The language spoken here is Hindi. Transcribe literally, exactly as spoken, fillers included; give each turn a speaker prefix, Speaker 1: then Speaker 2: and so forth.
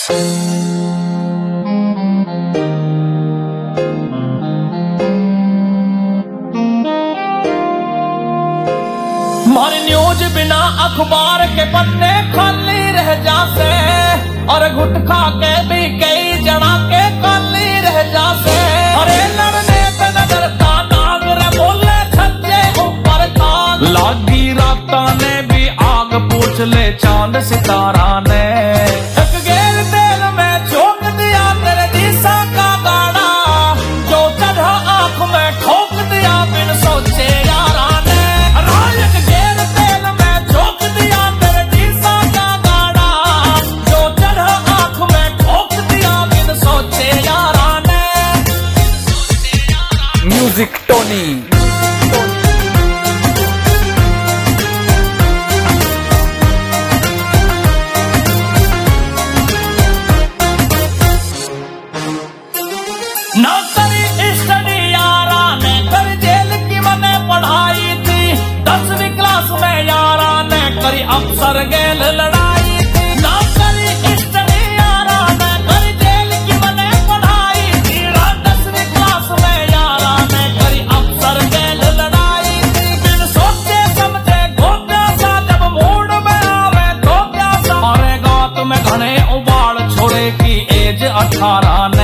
Speaker 1: मारी न्यूज बिना अखबार के पन्ने खाली रह जासे, और घुट खा के भी कई जना के खाली रह जासे। अरे लड़ने पे नजर का नाग रे बोले छज्जे ऊपर खाग, लागी राता ने भी आग पूछ ले चांद सितारा ने। एक गेल तेल में झोंक दिया तेरे दिशा का गाड़ा, जो चढ़ा आंख में ठोक दिया बिन सोचे यारा ने। रायक गेल तेल में झोंक दिया तेरे दिशा का गाड़ा, जो चढ़ा आंख में ठोक दिया बिन सोचे यारा ने।
Speaker 2: Music Tony.
Speaker 1: ना करी स्टडी यारा ने कर जेल की मैंने पढ़ाई थी, दसवीं क्लास में यारा ने करी अफसर गेल लड़ाई थी। ना करी स्टडी यारा ने कर जेल की मैंने पढ़ाई थी, दसवीं क्लास में यारा ने करी अफसर गेल लड़ाई थी। बिन सोचे समझे गोत्या सा जब मूड में आवे तो क्या सा, मारेगा तुम्हें घने उबाड़ छोड़े की एज अठारह ने।